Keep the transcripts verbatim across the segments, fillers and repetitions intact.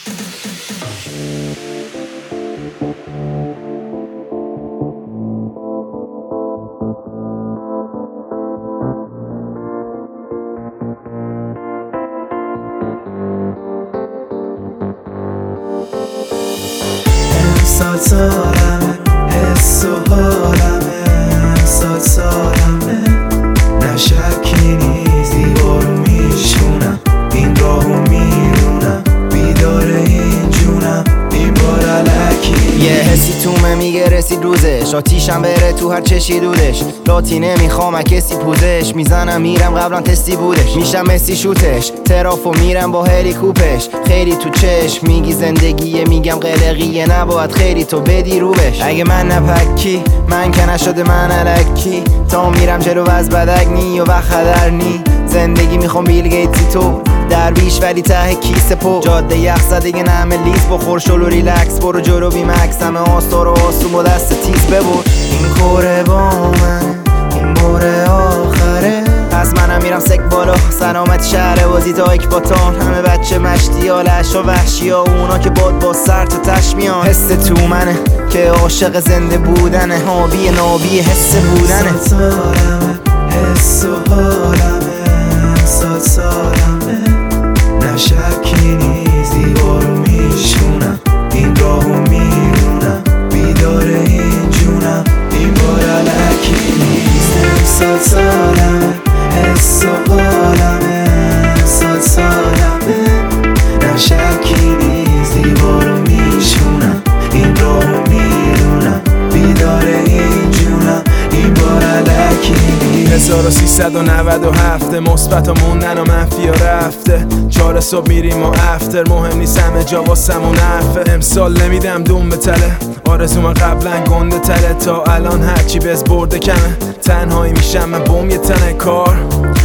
سال سالمه حس و حالمه سال سالمه نه شکی نیست دیوارو میشونم این راهو میرونم بیدار این جونم این بار علکی یه حسی تومه میگه رسید روزش آتیشم بره تو هر چشی دودش لاتی نمیخوام کسی پوزش میزنم میرم قبلا تستی بودش میشم مسی شوتش ترافو میرم با هلیکوپش خیلی تو چشم میگی زندگیه میگم قلقیه نباید خیلی تو بدی روبش اگه من نپکی من که نشده من علکی تا میرم جلو از بدک نی و وقت خدر نی زندگی میخوام بیل گیتی تو درویش ولی ته کیسه پو جاده یخ زده نمه لیز بخور شلو ریلکس برو جلو بی مکس همه آستار و آسوم و دست تیز ببر این کوره با من این باره آخره پس منم میرم سک بالا سلامت شهر بازی تا اکباتان همه بچه مشتی ها لش و وحشی ها اونا که باد با سر تو تشمیان حس تو منه که عاشق زنده بودنه هابی نابی حس بودنه سال سالمه حس و حالمه سال سالمه نه شکی نیست دیوارو میشونم این راهو میرونم بیدار این جونم این بار علکی نیست سال سالمه حس و حالمه سال سالمه نه شکی نیست دیوارو میشونم این راهو میرونم بیدار این جونم این بار علکی نیست هزار و سیصد و نود و هفت مثبت و موندن و منفی و رفته چهار صبح میریم و افتر مهم نیست همه جا واسمون حرفه امسال نمیدم دوم به تله آرزوم قبلا گنده تله تا الان هرچی بز برده کمه تنهایی میشم من بوم یه تنه کار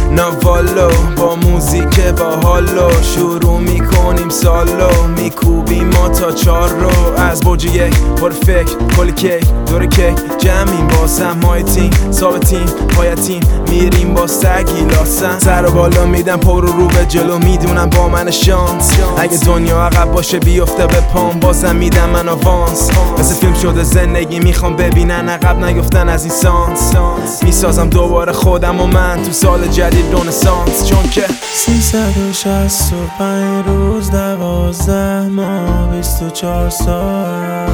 نوالو با موزیک با حالو شروع میکنیم سالو میکوبیم ما تا چار رو از برج یک پر فکر کل کیک دور کیک جمعیم باسم مای تیم ثابتیم پایتیم میریم با سگی لاسم سر و بالا میدم پر رو به جلو میدونم با من شانس اگه دنیا عقب باشه بیفته به پام بازم میدم من آوانس مثل فیلم شده زندگی میخوام ببینن عقب نیفتن از این سانس میسازم دوباره خودم و من تو سال جدید رنسانس چون که سیصد و شصت و پنج روز دوازده ماه بیست و چهار ساعت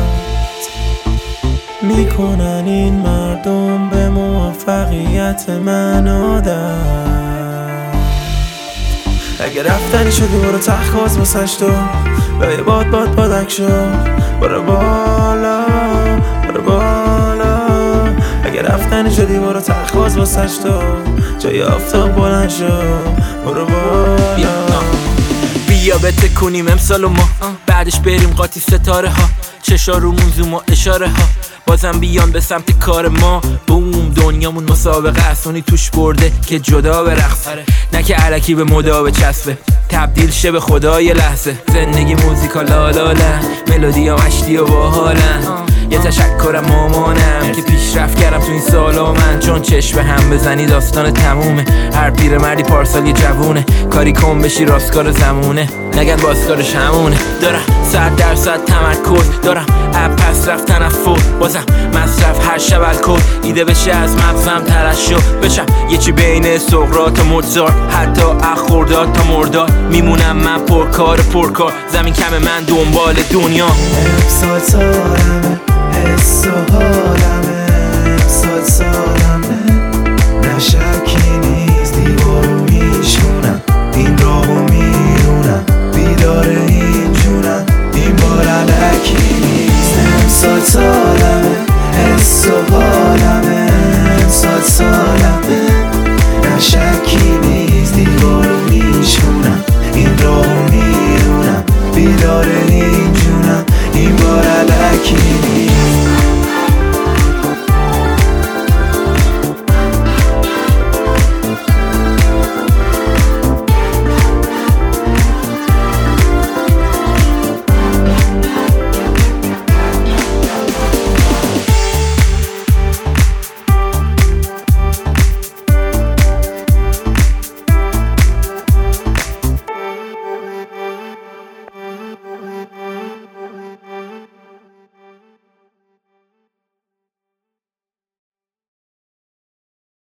میکنن این مردم به موفقیت من عادت اگه رفتنی شدی برو تخواز واسش تو به باد باد بادک شو برو بالا برو بالا اگه رفتنی شدی برو تخواز واسش تو جای آفتاب بلند شو برو بالا بیا بتکونیم امسال و ما بعدش بریم قاطی ستاره ها چشا رومون زوم و اشاره ها بازم بیان به سمت کار ما بوم دنیامون مسابقه اسونی توش برده که جدا به رقص نه که علکی به مدا به چسبه تبدیل شه به خدای لحظه زندگی موزیکا لالاله ملودی ها مشتی و باحالن یه تشکرم مامانم که پیشرفت کردم تو این سالا من چون چشم هم بزنی داستان تمومه هر پیر مردی پارسال یه جوونه کاری کن بشی راستکار زمونه نگن بازکارش همونه دارم صد درصد تمرکز دارم اب پس رفت تنفر بازم مصرف هر شب الکل ایده بشه از مغزم ترشح بشم یه چی بین سقراط و موزارت حتی اخورداد تا مرداد میمونم من پرکار پرکار زمین کم من دنبال دنیا سال سالمه حس و حالمه سال سالمه